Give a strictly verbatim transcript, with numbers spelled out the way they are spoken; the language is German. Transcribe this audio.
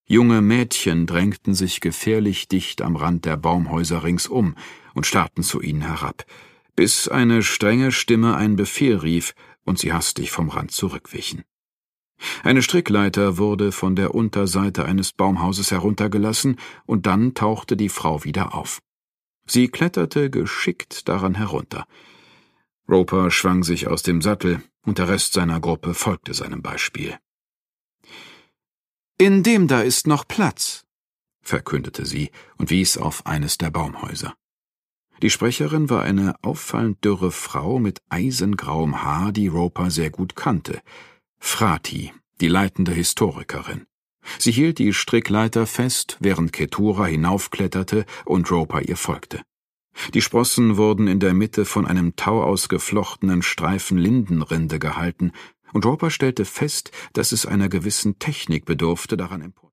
Junge Mädchen drängten sich gefährlich dicht am Rand der Baumhäuser ringsum und starrten zu ihnen herab, bis eine strenge Stimme einen Befehl rief und sie hastig vom Rand zurückwichen. Eine Strickleiter wurde von der Unterseite eines Baumhauses heruntergelassen, und dann tauchte die Frau wieder auf. Sie kletterte geschickt daran herunter. Roper schwang sich aus dem Sattel, und der Rest seiner Gruppe folgte seinem Beispiel. »In dem da ist noch Platz«, verkündete sie und wies auf eines der Baumhäuser. Die Sprecherin war eine auffallend dürre Frau mit eisengrauem Haar, die Roper sehr gut kannte. Frati, die leitende Historikerin. Sie hielt die Strickleiter fest, während Keturah hinaufkletterte und Roper ihr folgte. Die Sprossen wurden in der Mitte von einem Tau aus geflochtenen Streifen Lindenrinde gehalten, und Roper stellte fest, dass es einer gewissen Technik bedurfte, daran empor